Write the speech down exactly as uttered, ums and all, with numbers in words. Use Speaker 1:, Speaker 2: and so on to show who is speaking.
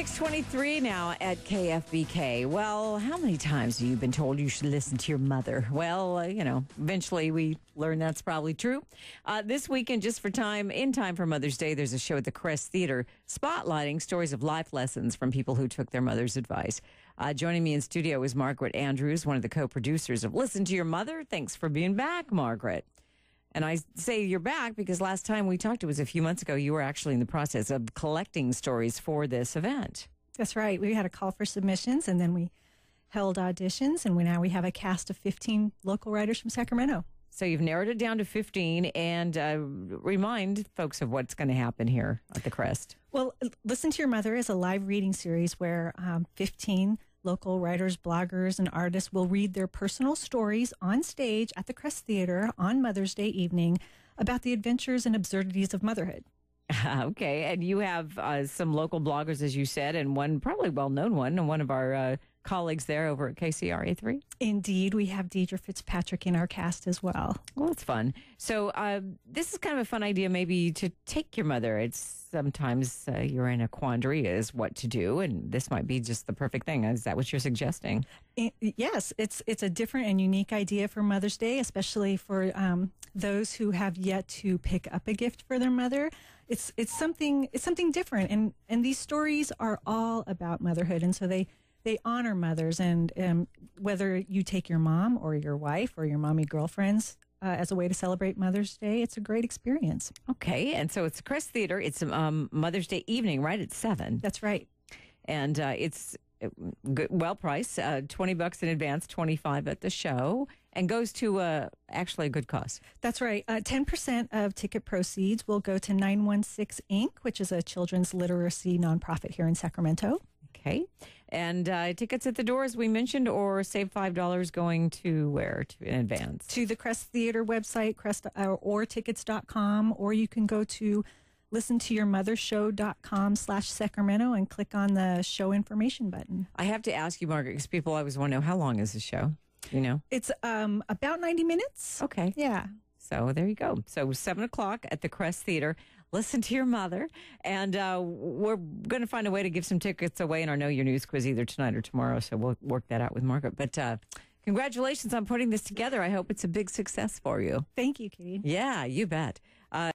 Speaker 1: six twenty-three now at K F B K. Well, how many times have you been told you should listen to your mother? Well, uh, you know, eventually we learn that's probably true. Uh, this weekend, just for time, in time for Mother's Day, there's a show at the Crest Theater spotlighting stories of life lessons from people who took their mother's advice. Uh, joining me in studio is Margaret Andrews, one of the co-producers of Listen to Your Mother. Thanks for being back, Margaret. And I say you're back because last time we talked, it was a few months ago, you were actually in the process of collecting stories for this event.
Speaker 2: That's right. We had a call for submissions, and then we held auditions, and we now we have a cast of fifteen local writers from Sacramento.
Speaker 1: So you've narrowed it down to fifteen, and uh, remind folks of what's going to happen here at the Crest.
Speaker 2: Well, Listen to Your Mother is a live reading series where um, fifteen local writers, bloggers, and artists will read their personal stories on stage at the Crest Theater on Mother's Day evening about the adventures and absurdities of motherhood.
Speaker 1: Okay, and you have uh, some local bloggers, as you said, and one probably well-known one, and one of our uh, colleagues there over at K C R A three.
Speaker 2: Indeed, we have Deidre Fitzpatrick in our cast as well.
Speaker 1: Well, it's fun. So uh, this is kind of a fun idea maybe to take your mother. It's sometimes uh, you're in a quandary as what to do, and this might be just the perfect thing. Is that what you're suggesting?
Speaker 2: It, yes, it's it's a different and unique idea for Mother's Day, especially for um, those who have yet to pick up a gift for their mother. It's it's something it's something different, and and these stories are all about motherhood, and so they. They honor mothers, and um, whether you take your mom or your wife or your mommy girlfriends uh, as a way to celebrate Mother's Day, it's a great experience.
Speaker 1: Okay, and so it's Crest Theater. It's um, Mother's Day evening, right, at seven.
Speaker 2: That's right.
Speaker 1: And uh, it's good, well priced, uh, twenty bucks in advance, twenty-five at the show, and goes to uh, actually a good cause.
Speaker 2: That's right. Uh, ten percent of ticket proceeds will go to nine one six Incorporated, which is a children's literacy nonprofit here in Sacramento.
Speaker 1: Okay. And uh, tickets at the door, as we mentioned, or save five dollars going to where to in advance?
Speaker 2: To the Crest Theater website, crest uh, or tickets dot com, or you can go to listen to your mother show dot com slash Sacramento and click on the show information button.
Speaker 1: I have to ask you, Margaret, because people always want to know, how long is the show? You know?
Speaker 2: It's um, about ninety minutes.
Speaker 1: Okay.
Speaker 2: Yeah.
Speaker 1: So there you go. So seven o'clock at the Crest Theater. Listen to your mother. And uh, we're going to find a way to give some tickets away in our Know Your News quiz either tonight or tomorrow. So we'll work that out with Margaret. But uh, congratulations on putting this together. I hope it's a big success for you.
Speaker 2: Thank you, Katie.
Speaker 1: Yeah, you bet.